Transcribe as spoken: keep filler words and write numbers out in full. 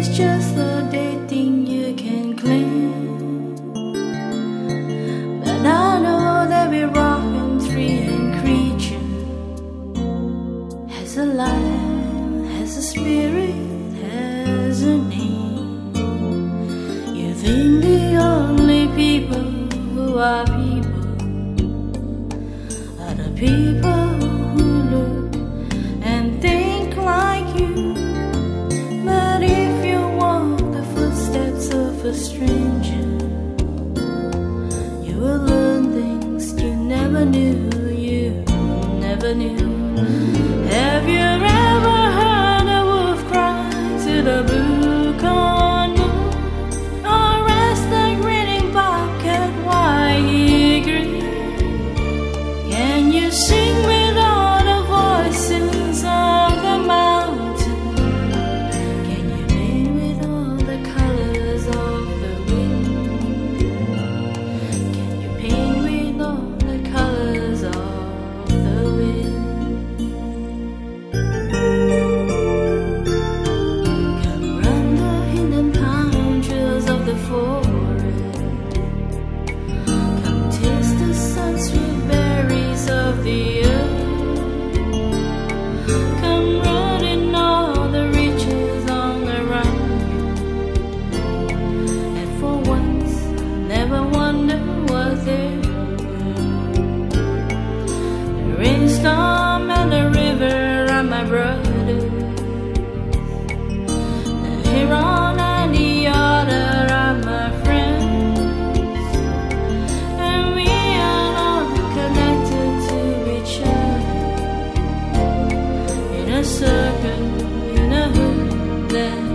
is just a dating you can claim. But I know that we're rockin' tree and creature has a life, has a spirit, has a name. You think the only people who are people are the people who look and think like you. But if you walk the footsteps of a stranger, you will learn things you never knew, you never knew. Have you ever heard a wolf cry to the blue corn moon, or asked a grinning bobcat why he grinned? Can you sing with all the voices of the mountain? Can you paint with all the colors of the wind? Can you paint with all the colors of the wind? Come run the hidden pine trails of the forest. Come taste the sun-sweet berries of the earth. Come run in all the riches on around you. And for once, never wonder was there. The rainstorm and the river are my brothers. The heron and the otter are my friends. And we are all connected to each other in a circle, in a hoop that